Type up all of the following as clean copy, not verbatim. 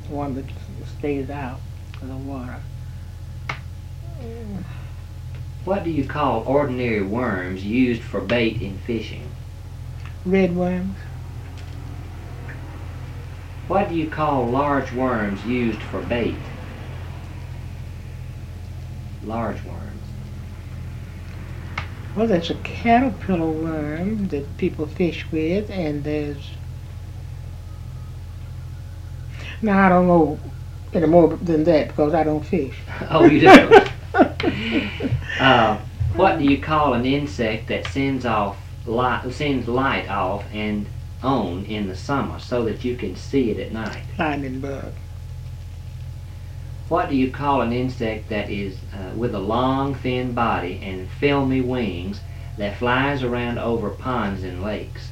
one that stays out of the water. What do you call ordinary worms used for bait in fishing? Red worms. What do you call large worms used for bait? Large worms. Well, there's a caterpillar worm that people fish with, and there's... Now, I don't know any more than that because I don't fish. Oh, you don't? What do you call an insect that sends light off and on in the summer so that you can see it at night? Lightning bug. What do you call an insect that is with a long, thin body and filmy wings that flies around over ponds and lakes?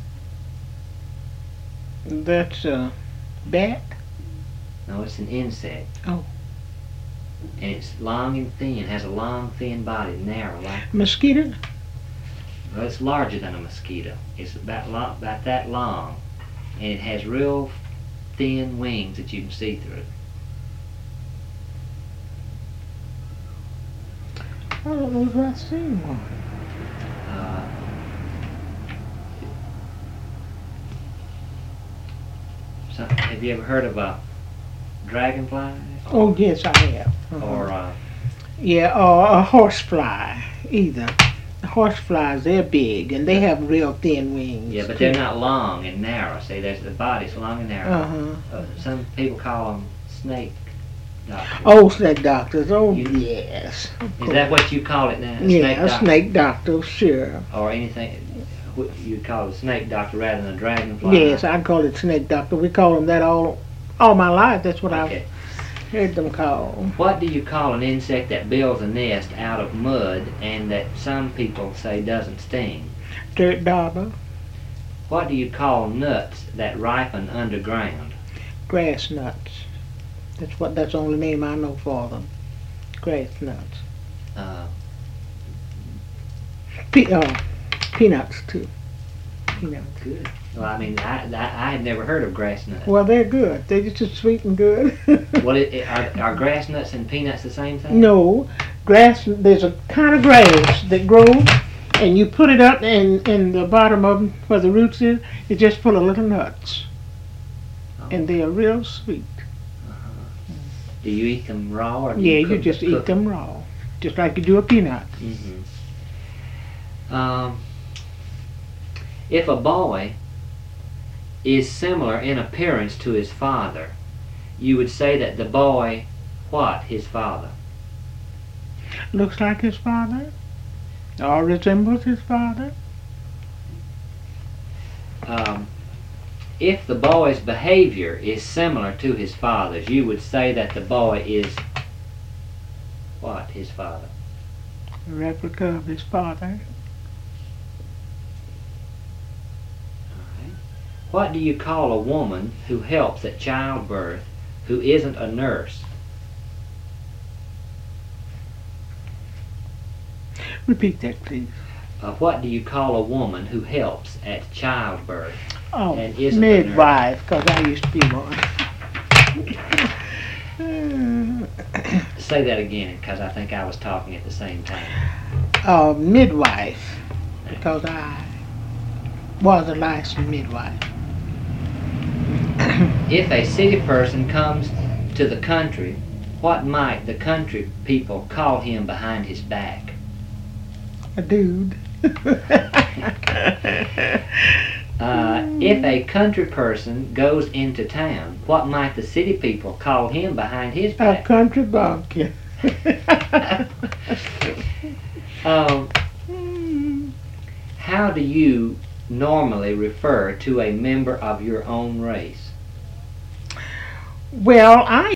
That's a bat. No, it's an insect. Oh. And it's long and thin, has a long, thin body, narrow like... Mosquito? Well, it's larger than a mosquito. It's about that long, and it has real thin wings that you can see through. I don't know if I've seen one. Have you ever heard of a dragonfly? Oh, yes, I have. Or yeah, or a horsefly, either. The horseflies, they're big, and they have real thin wings. yeah, but they're not long and narrow. See, the body's long and narrow. Uh-huh. Some people call them snake doctors. Oh, snake doctors. Oh, You- yes. Is that what you call it now? Yeah, a doctor? snake doctor, sure. Or anything, you call it a snake doctor rather than a dragonfly? Yes, I call it snake doctor. We call them that all my life. That's what Okay. I've heard them called. What do you call an insect that builds a nest out of mud and that some people say doesn't sting? Dirt dauber, What do you call nuts that ripen underground? grass nuts. That's the only name I know for them. Grass nuts. Uh, Peanuts too. Peanuts. Good. Well, I mean, I had never heard of grass nuts. Well, they're good. They're just sweet and good. Well, are grass nuts and peanuts the same thing? No, grass. There's a kind of grass that grows, and you put it up in the bottom of them where the roots is. It's just full of little nuts, Oh. and they are real sweet. Do you eat them raw or do Yeah, you you cook just eat cook them raw, just like you do a peanut. Mm-hmm. If a boy is similar in appearance to his father, you would say that the boy, what, his father? Looks like his father, or resembles his father. If the boy's behavior is similar to his father's, you would say that the boy is what, his father? A replica of his father. What do you call a woman who helps at childbirth who isn't a nurse? Repeat that, please. What do you call a woman who helps at childbirth? Oh, And isn't a nurse. midwife, because I used to be one. Say that again, because I think I was talking at the same time. Midwife, because I was a licensed midwife. If a city person comes to the country, what might the country people call him behind his back? A dude. If a country person goes into town, what might the city people call him behind his A back? country bumpkin. How do you normally refer to a member of your own race? Well, I